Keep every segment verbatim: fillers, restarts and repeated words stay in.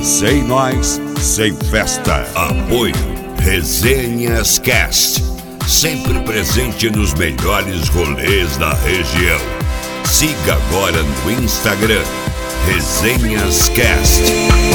Sem nós, sem festa. Apoio Resenhas Cast, sempre presente nos melhores rolês da região. Siga agora no Instagram, Resenhas Cast.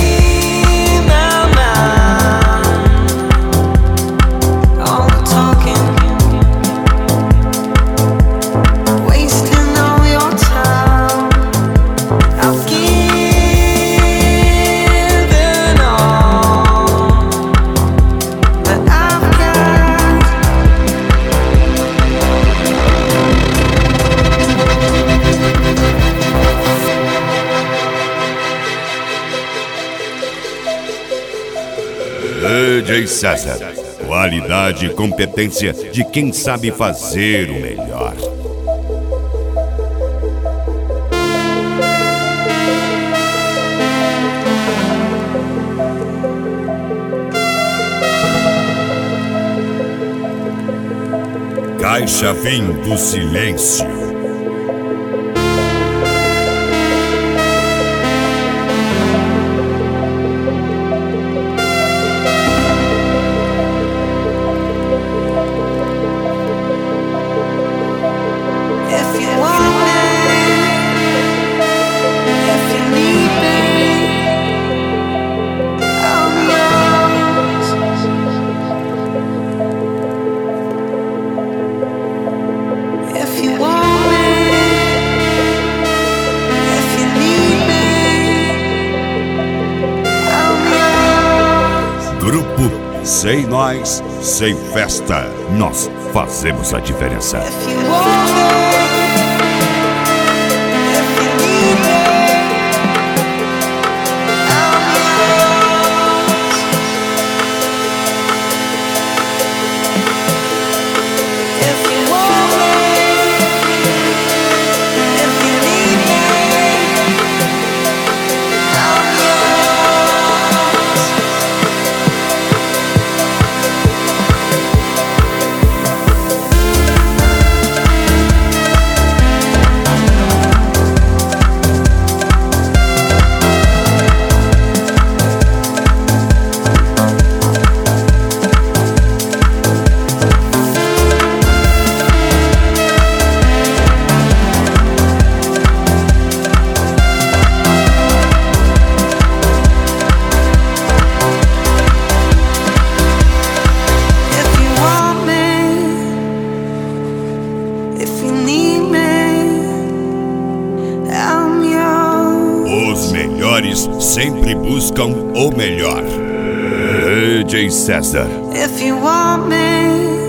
D J César, qualidade e competência de quem sabe fazer o melhor. Caixa Vim do Silêncio. Grupo Sem Nós, Sem Festa. Nós fazemos a diferença. Os melhores sempre buscam o melhor. D J César. If you want me